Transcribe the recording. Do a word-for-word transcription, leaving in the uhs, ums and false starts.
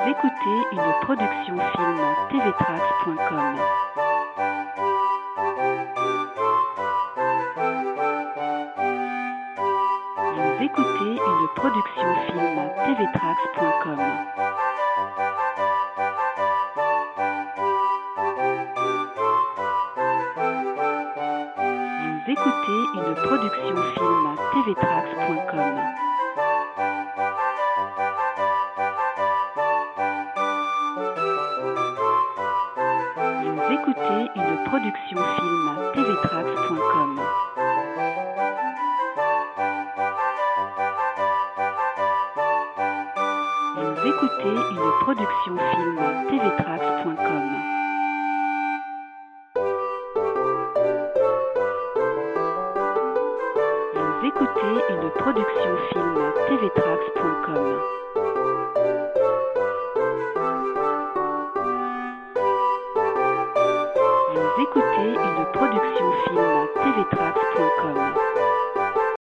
écoutez une production film T V Trax point com. Vous écoutez une production film T V Trax point com. Vous écoutez une production film T V Trax point com. Vous écoutez une production film T V Trax point com. Vous écoutez une production film T V Trax point com. Vous écoutez une production film T V Trax point com. Vous écoutez une production film T V Trax point com.